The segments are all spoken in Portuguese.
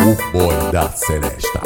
O Boy da Seresta.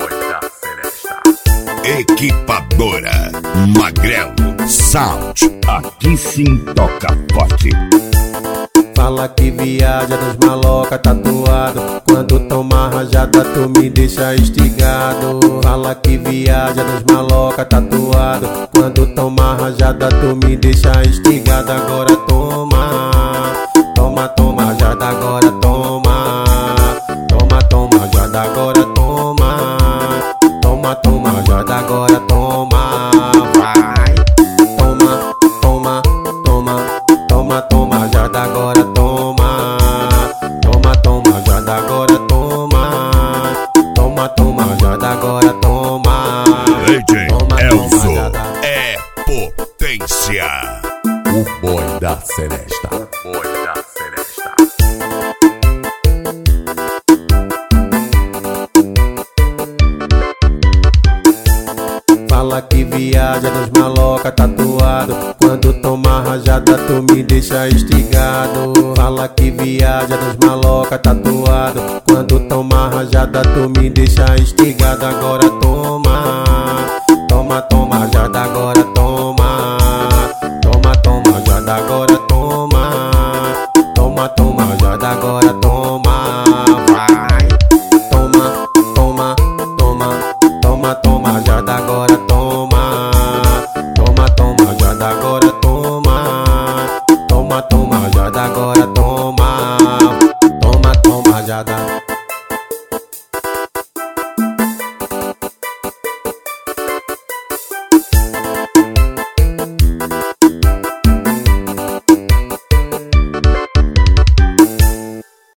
Equipadora Magrelo Sound. Aqui sim toca forte. Fala que viaja dos maloca tatuado. Quando toma rajada tu me deixa instigado. Fala que viaja dos maloca tatuado. Quando toma rajada tu me deixa instigado. Agora toma, toma, toma rajada, agora toma. Toma, toma rajada, agora toma. Toma, toma rajada, agora toma. Vai. Toma, toma, toma. Toma, toma rajada, agora toma. Toma, toma rajada, agora toma. Toma, toma rajada, agora toma. DJ Elzo é potência. O Boy da Seresta. Fala que viaja nos maloca tatuado. Quando toma rajada tu me deixa instigado. Fala que viaja nos maloca tatuado. Quando toma rajada tu me deixa instigado. Agora toma, toma, toma rajada, agora toma. Toma, toma rajada, agora toma. Toma, toma rajada, agora toma. Vai. Toma, toma, toma. Toma, toma rajada, agora toma. Toma, toma rajada, agora toma. Toma, toma rajada, agora toma. Toma, toma rajada.